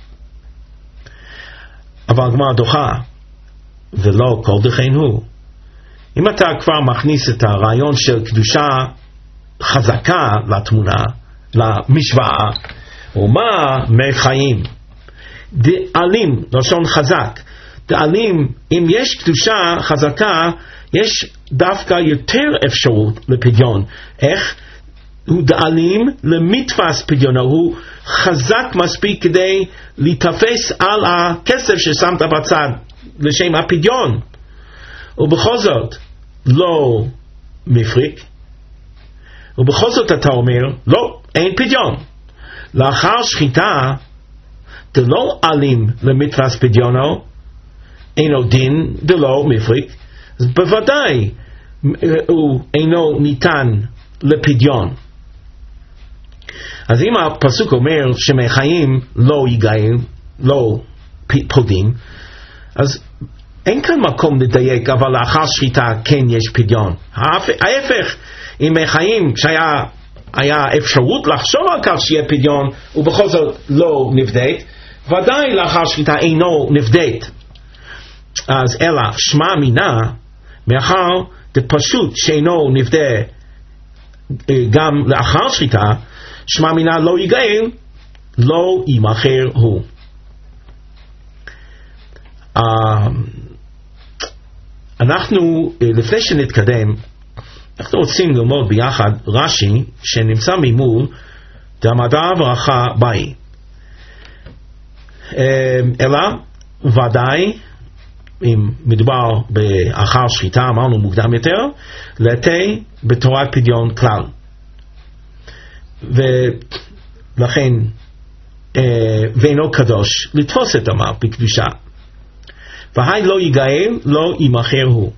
אבל הגמרא דוחה, ולא כל דכן הוא. אם אתה כבר מכניס את הרעיון של קדושה חזקה לתמונה, למשוואה, ומה מחיים? דאלים, לשון חזק. דאלים, אם יש קדושה חזקה, יש דווקא יותר אפשרות לפדיון. איך? הוא דאלים למתפס פדיונו, הוא חזק מספיק כדי להתאפס על הכסף ששמת בצד לשם הפדיון, ובכל זאת לא מפריק. ובכל זאת אתה אומר לא, אין פדיון. לאחר שחיטה דלא אלים למתפס פדיונו אינו דין דלא מפריק, אז בוודאי הוא אינו ניתן לפדיון. אז אם הפסוק אומר שמחיים לא יגאל, לא פודים, אז אין כאן מקום לדייק, אבל לאחר שחיטה כן יש פדיון. ההפך, אם מחיים כשהיה היה אפשרות לחשוב על כך שיהיה פדיון ובכל זאת לא נפדית, ודאי לאחר שחיטה אינו נפדית. אז אלא שמע מינה, מאחר פשוט שאינו נפדה גם לאחר שחיטה, שמע מינה לא יגאל, לא יימכר הוא. אנחנו, לפני שנתקדם, אנחנו רוצים ללמוד ביחד רש"י שנמצא ממול דמדע ברכה באי. אלא ודאי אם מדובר באחר שחיטה, אמרנו מוקדם יותר, לתי בתורת פדיון כלל. ולכן ואינו קדוש לתפוס את עמיו בקדושה. והי לא יגאל לא ימכר הוא.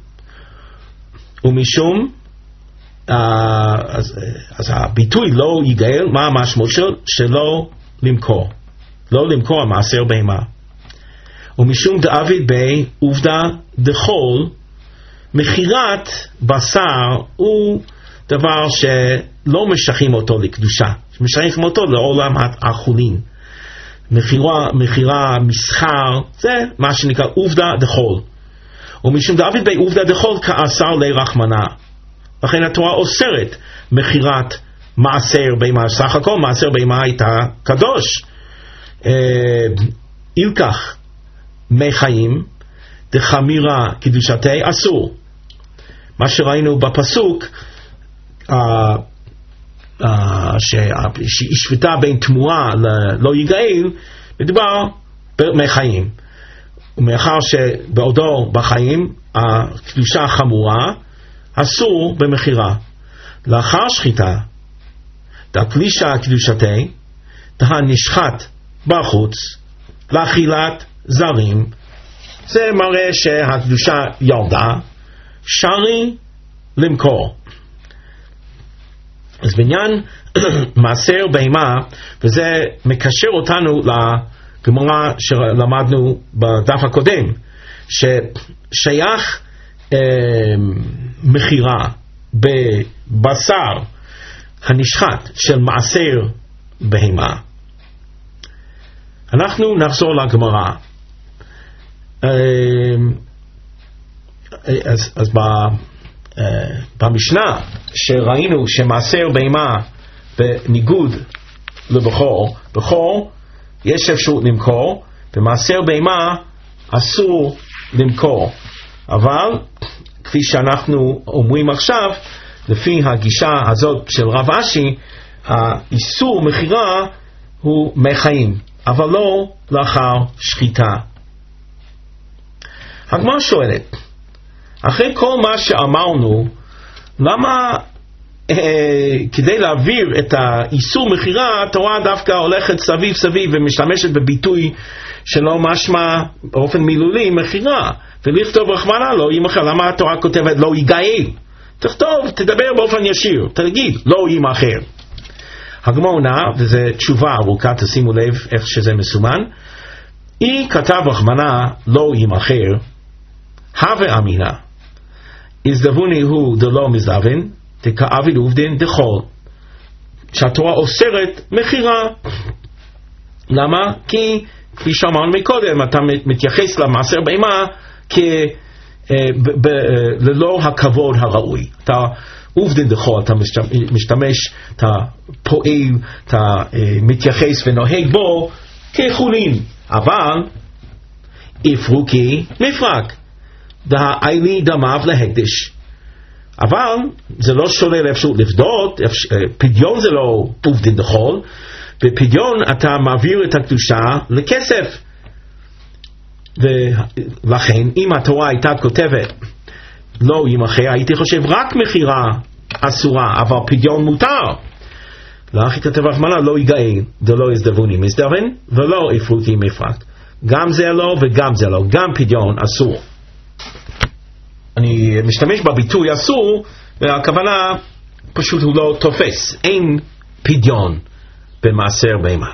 ומשום אז, אז הביטוי לא יגאל, מה המשמעות שלו? שלא למכור, לא למכור המעשר בהמה. ומשום דאביד בי עובדה דחול, מכירת בשר הוא דבר שלא משכים אותו לקדושה, משכים אותו לעולם החולין. מכירה, מכירה, מסחר, זה מה שנקרא עובדה דחול. ומשום דאביד בי עובדה דחול כאסר לרחמנה. לכן התורה אוסרת מכירת מעשר בהמה. סך הכל מעשר בהמה הייתה קדוש. אילקח מי חיים דחמירה קדושתי אסור. מה שראינו בפסוק שהיא שביתה בין תמורה ללא יגאל, מדובר במי חיים. ומאחר שבעודו בחיים הקדושה חמורה, אסור במחירה. לאחר שחיטה דקלישה קדושתי דה נשחט בחוץ לאכילת זרים, זה מראה שהקדושה ירדה, שרי למכור. אז בעניין מעשר בהמה, וזה מקשר אותנו לגמרא שלמדנו בדף הקודם, ששייך אה, מחירה בבשר הנשחט של מעשר בהמה. אנחנו נחזור לגמרא. אז, אז ב, במשנה שראינו שמעשר בהמה בניגוד לבכור, בכור יש אפשרות למכור, במעשר בהמה אסור למכור. אבל כפי שאנחנו אומרים עכשיו, לפי הגישה הזאת של רב אשי, האיסור מחירה הוא מחיים, אבל לא לאחר שחיטה. הגמרא שואלת, אחרי כל מה שאמרנו, למה אה, כדי להעביר את האיסור מחירה, התורה דווקא הולכת סביב סביב ומשתמשת בביטוי שלא משמע באופן מילולי מחירה, ולכתוב רחמנה לא ימכר? למה התורה כותבת לא יגאל? תכתוב, תדבר באופן ישיר, תגיד לא ימכר. הגמרא עונה, וזו תשובה ארוכה, תשימו לב איך שזה מסומן, היא כתב רחמנה לא ימכר, הווה אמינה, הזדווני הוא דלא מזדוון, דכעביד עובדין דחול. שהתורה אוסרת מחירה. למה? כי כפי שאמרנו מקודם, אתה מתייחס למעשר בהמה ללא הכבוד הראוי. אתה עובדין דחול, אתה משתמש, אתה פועל, אתה מתייחס ונוהג בו כחולין. אבל אפרוקי מפרק, דהאילי דמיו להקדש. אבל זה לא שולל אפשרות לפדות, פדיון זה לא עובדין דחול, בפדיון אתה מעביר את הקדושה לכסף. ולכן אם התורה הייתה כותבת לא ימכר, הייתי חושב רק מחירה אסורה, אבל פדיון מותר. לכן כתב רחמנה לא יגאל דלא יזדווני מזדוון ולא אפרוקי מפרק. גם זה לא וגם זה לא, גם פדיון אסור. אני משתמש בביטוי אסור, והכוונה פשוט הוא לא תופס, אין פדיון במעשר בהמה.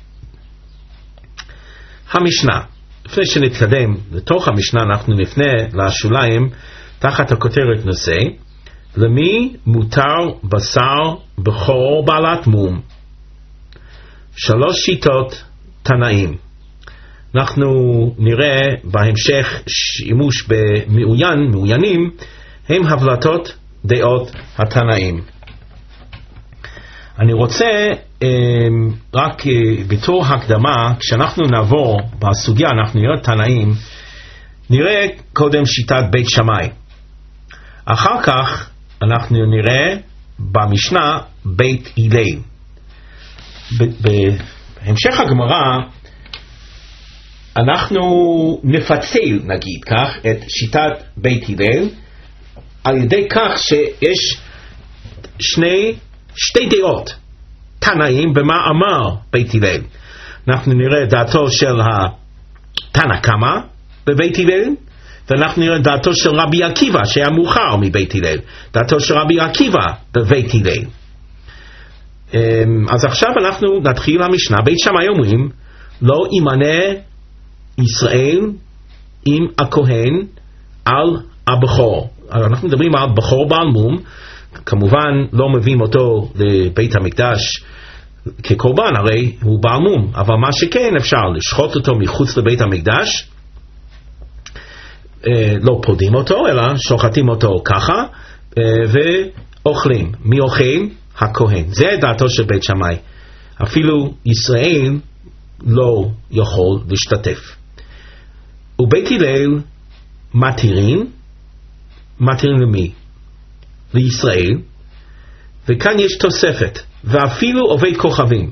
המשנה, לפני שנתקדם לתוך המשנה, אנחנו נפנה לשוליים תחת הכותרת נושא, למי מותר בשר בכור בעלת מום? שלוש שיטות תנאים. אנחנו נראה בהמשך שימוש במעוין, מעוינים, הם הבלטות דעות התנאים. אני רוצה רק בתור הקדמה, כשאנחנו נעבור בסוגיה, אנחנו נראה תנאים, נראה קודם שיטת בית שמאי. אחר כך אנחנו נראה במשנה בית הלל. בהמשך הגמרא אנחנו נפצל, נגיד כך, את שיטת בית הלל על ידי כך שיש שני, שתי דעות תנאים במה אמר בית הלל. אנחנו נראה דעתו של התנא קמא בבית הלל, ואנחנו נראה דעתו של רבי עקיבא שהיה מאוחר מבית הלל, דעתו של רבי עקיבא בבית הלל. אז עכשיו אנחנו נתחיל המשנה. בית שמאי אומרים לא ימנה ישראל עם הכהן על הבכור. אנחנו מדברים על בכור בעל מום, כמובן לא מביאים אותו לבית המקדש כקורבן, הרי הוא בעל מום, אבל מה שכן אפשר לשחוט אותו מחוץ לבית המקדש, לא פודים אותו אלא שוחטים אותו ככה ואוכלים. מי אוכל? הכהן. זה דעתו של בית שמאי. אפילו ישראל לא יכול להשתתף. ובית הלל מתירים, מתירים למי? לישראל. וכאן יש תוספת, ואפילו עובד כוכבים.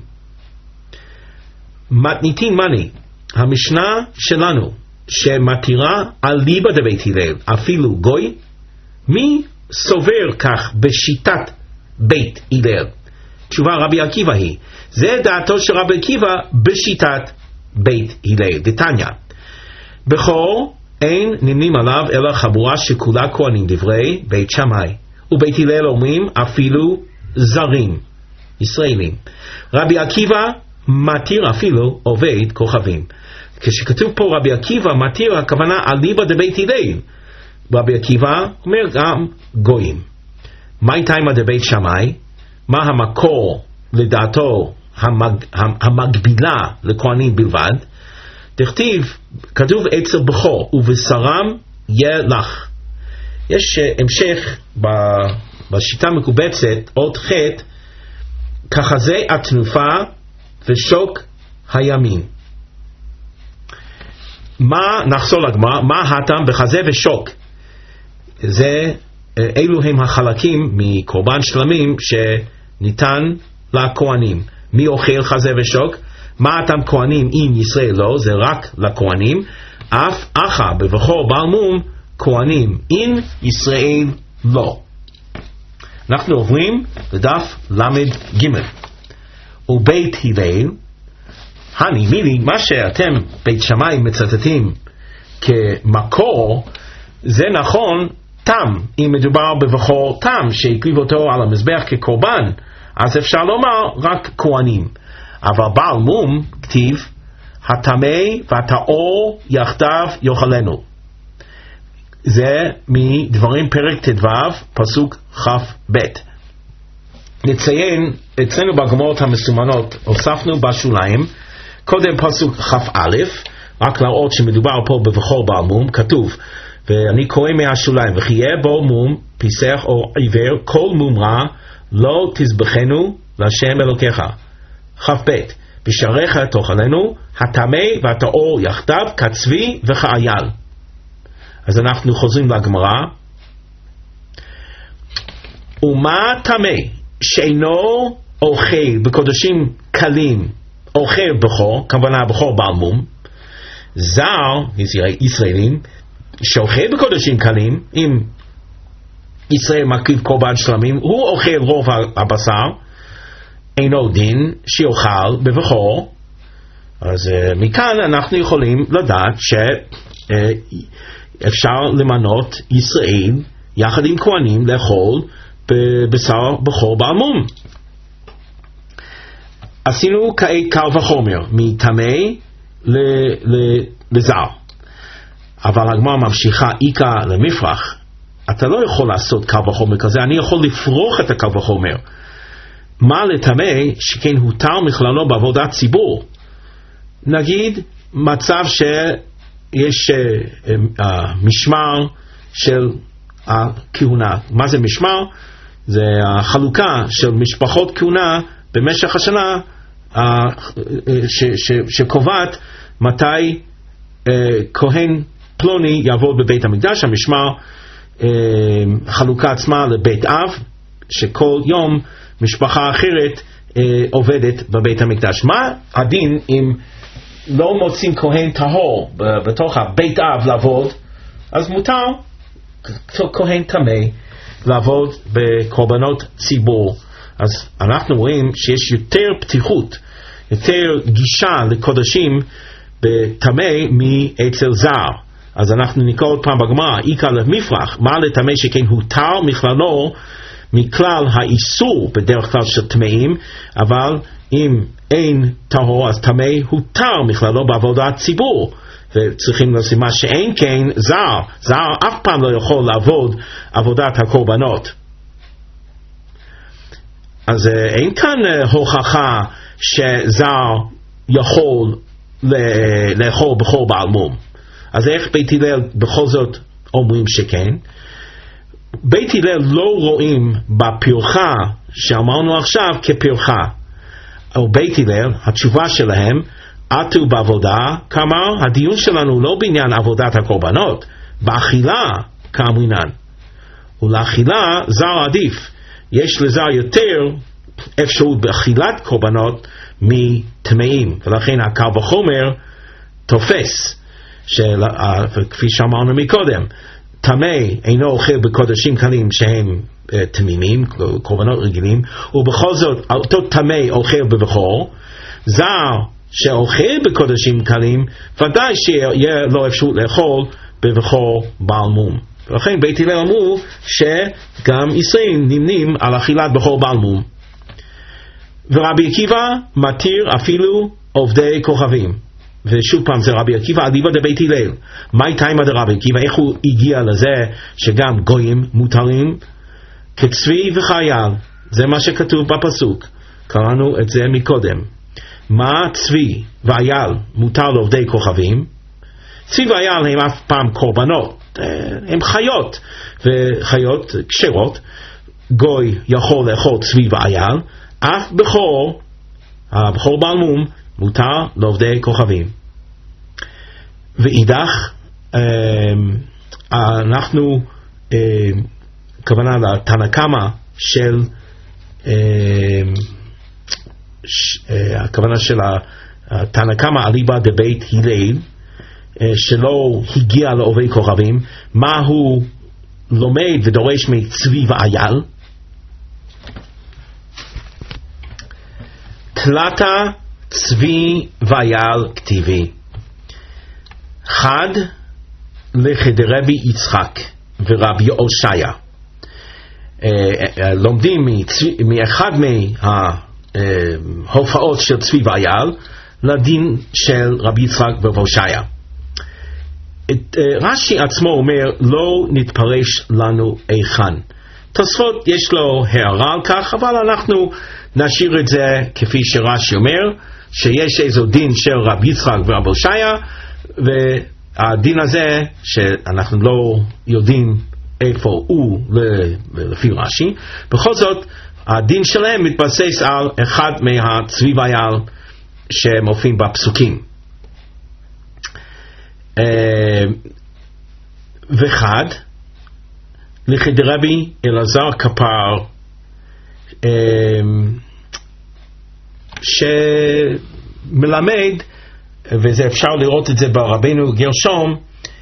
מתניתין מני, המשנה שלנו שמתירה על ליבא דבית הלל אפילו גוי, מי סובר כך בשיטת בית הלל? תשובה רבי עקיבא היא, זה דעתו של רבי עקיבא בשיטת בית הלל. דתניא, בכור אין נמנים עליו אלא חבורה שכולה כהנים, דברי בית שמאי. ובית הלל אומרים אפילו זרים, ישראלים. רבי עקיבא מתיר אפילו עובד כוכבים. כשכתוב פה רבי עקיבא מתיר, הכוונה על ליבא דבית הלל. רבי עקיבא אומר גם גויים. מה איתמא דבית שמאי? מה המקור לדעתו המג, המגבילה לכהנים בלבד? תכתיב, כתוב אצל בכור ובשרם יהיה לך. יש המשך בשיטה מקובצת עוד חטא, כחזה התנופה ושוק הימין. מה נחזור לגמרא, מה הטעם בחזה ושוק? זה אלו הם החלקים מקורבן שלמים שניתן לכהנים. מי אוכל חזה ושוק? מה הטעם כהנים אם ישראל לא? זה רק לכהנים. אף אחא בבכור בעל מום כהנים אם ישראל לא. אנחנו עוברים לדף למד ג'. ובית הלל, הני מילי, מה שאתם בית שמאי מצטטים כמקור, זה נכון תם. אם מדובר בבכור תם שהקריב אותו על המזבח כקורבן, אז אפשר לומר רק כהנים. אבל בעל מום כתיב הטמא והטהור יחדיו יאכלנו. זה מדברים פרק ט"ו פסוק כ"ב. נציין אצלנו בגמרות המסומנות הוספנו בשוליים קודם פסוק כ"א, רק להראות שמדובר פה בבכור בעל מום. כתוב, ואני קורא מהשוליים, וכי יהיה בו מום פיסח או עיוור, כל מום רע לא תזבחנו להשם אלוקיך. כ"ב, בשעריך תאכלנו, הטמא והטהור יחדיו כצבי וכאייל. אז אנחנו חוזרים לגמרא. ומה טמא שאינו אוכל בקודשים קלים אוכל בכור, כוונה בכור בעל מום, זר, ישראלים, שאוכל בקודשים קלים, אם ישראל מקריב קורבן שלמים, הוא אוכל רוב הבשר, אינו דין שיאכל בבכור. אז uh, מכאן אנחנו יכולים לדעת שאפשר uh, למנות ישראל יחד עם כהנים לאכול בבשר בכור בעל מום. עשינו כעת קל וחומר מטמא לזר, אבל הגמרא ממשיכה איקה למפרח. אתה לא יכול לעשות קל וחומר כזה, אני יכול לפרוח את הקל וחומר. מה לטמא שכן הותר מכללו בעבודת ציבור? נגיד מצב שיש uh, uh, משמר של הכהונה. מה זה משמר? זה החלוקה של משפחות כהונה במשך השנה uh, ש, ש, שקובעת מתי uh, כהן פלוני יעבוד בבית המקדש, המשמר אה, חלוקה עצמה לבית אב, שכל יום משפחה אחרת אה, עובדת בבית המקדש. מה הדין אם לא מוצאים כהן טהור בתוך הבית אב לעבוד? אז מותר כהן טמא לעבוד בקורבנות ציבור. אז אנחנו רואים שיש יותר פתיחות, יותר גישה לקודשים בטמא מאצל זר. אז אנחנו נקרא עוד פעם בגמרא, איקרא למפרח, מה לטמא שכן הותר מכללו מכלל האיסור בדרך כלל של טמאים, אבל אם אין טהור אז טמא הותר מכללו בעבודת ציבור, וצריכים לשים מה שאין כן זר. זר אף פעם לא יכול לעבוד עבודת הקורבנות. אז אין כאן הוכחה שזר יכול לאכול בכל בעל מום. אז איך בית הלל בכל זאת אומרים שכן? בית הלל לא רואים בפרחה שאמרנו עכשיו כפרחה. או בית הלל, התשובה שלהם, עטו בעבודה, כלומר הדיון שלנו לא בעניין עבודת הקורבנות, באכילה כאמרינן. ולאכילה זר עדיף. יש לזר יותר אפשרות באכילת קורבנות מטמאים, ולכן הקל וחומר תופס, של, כפי שאמרנו מקודם, טמא אינו אוכל בקודשים קלים שהם תמימים, קורבנות רגילים, ובכל זאת אותו טמא אוכל בבכור. זר שאוכל בקודשים קלים ודאי שיהיה לו אפשרות לאכול בבכור בעל מום. ולכן בית הלל אמרו שגם ישראל נמנים על אכילת בכור בעל מום. ורבי עקיבא מתיר אפילו עובדי כוכבים. ושוב פעם זה רבי עקיבא אליבא דבית הלל. מה תימא דרבי עקיבא? איך הוא הגיע לזה שגם גויים מותרים כצבי וחייל? זה מה שכתוב בפסוק, קראנו את זה מקודם. מה צבי ואייל מותר לעובדי כוכבים? צבי ואייל הם אף פעם קורבנות, הם חיות, וחיות כשרות. גוי יכול לאכול צבי ואייל, אף בכור, הבכור בעל מום, מותר לעובדי כוכבים. ואידך, אנחנו, כוונה לתנא קמא של, הכוונה של התנא קמא אליבא דבית הלל, שלא הגיע לעובדי כוכבים, מה הוא לומד ודורש מצבי ואייל? תלתה צבי ואייל כתיבי חד לחדרבי יצחק ורבי הושעיה. לומדים מאחד מההופעות של צבי ואייל לדין של רבי יצחק והושעיה. רש"י עצמו אומר לא נתפרש לנו איכן. תוספות יש לו הערה על כך, אבל אנחנו נשאיר את זה כפי שרש"י אומר, שיש איזו דין של רבי יצחק ורבי הושעיה, והדין הזה שאנחנו לא יודעים איפה הוא לפי רש"י, בכל זאת הדין שלהם מתבסס על אחד מהצבי ואייל שמופיעים בפסוקים. וחד לחדרבי אלעזר כפר שמלמד, וזה אפשר לראות את זה ברבנו גרשום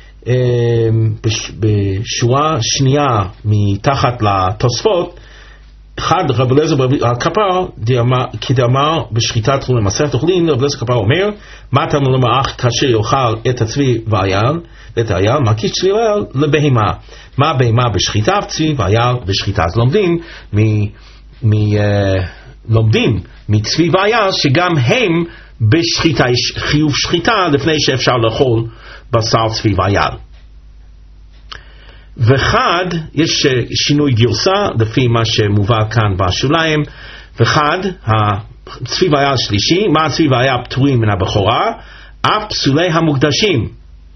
בשורה שנייה מתחת לתוספות. אחד, רבי אלעזר כפר כדאמר בשחיטת חולין מסכת חולין, רבי אלעזר כפר אומר מה אתה אומר אך כאשר יאכל את הצבי ואייל ואת האייל מקיש צבי ואייל לבהמה, מה בהמה בשחיטה צבי ואייל בשחיטה. אז לומדים מ, מ, uh, לומדים מצבי ואייל שגם הם בשחיטה, יש חיוב שחיטה לפני שאפשר לאכול בשר צבי ואייל. וחד, יש שינוי גרסה לפי מה שמובא כאן בשוליים. וחד, הצבי ואייל שלישי, מה הצבי ואייל פטורים מן הבכורה? אף פסולי המוקדשים,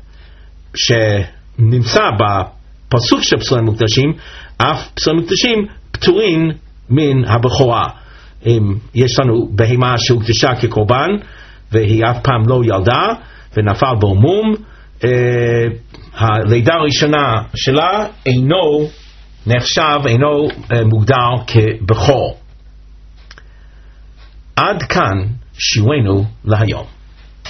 שנמצא בפסוק של פסולי המוקדשים, אף פסולי המוקדשים פטורים מן הבכורה. אם יש לנו בהמה שהוקדשה כקורבן והיא אף פעם לא ילדה ונפל בו מום, הלידה הראשונה שלה אינו נחשב, אינו מוגדר כבכור. עד כאן שיעורנו להיום.